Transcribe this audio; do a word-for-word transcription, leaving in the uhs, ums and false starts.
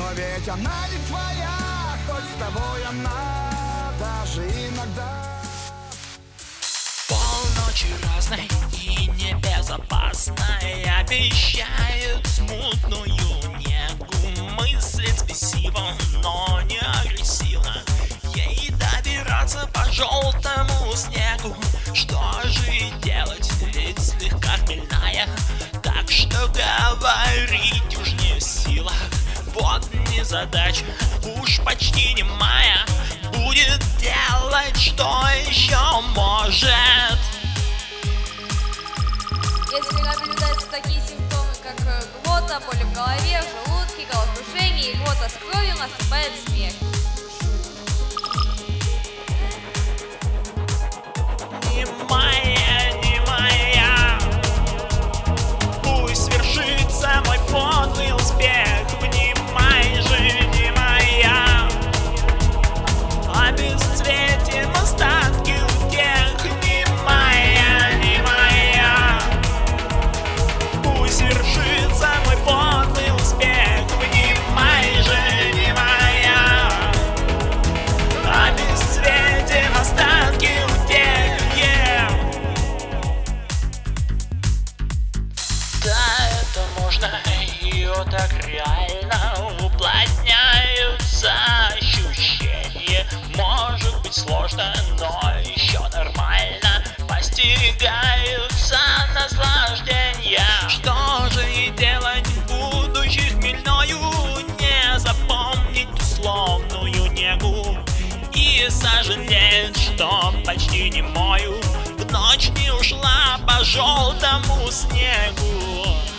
ведь она не твоя, хоть с тобой она даже иногда. Полночи разной и небезопасной обещают смутную негу. Мыслит спесиво, но не агрессивно, ей добираться по желтому снегу. Что же делать, ведь слегка хмельная, так что говорить уж не в силах. Вот незадача, уж почти немая, будет делать, что еще может. Если наблюдаются такие симптомы, как рвота, боли в голове, в желудке, головокружение и рвота с кровью, наступает смерть. Не моя, не моя, пусть свершится мой подлый успех. Внимай же, не моя, обесцветим остатки утех. Не моя, не моя, пусть свершится мой подлый успех. Внимай же, не моя, обесцветим остатки утех. Yeah. Да, это можно, ее так реально уплотняются ощущения. Может быть сложно, но еще нормально постигаются наслаждения. Что же и делать, будучи хмельною, не запомнить условную негу и сожалеть, что почти не мою в ночь не ушла по желтому снегу.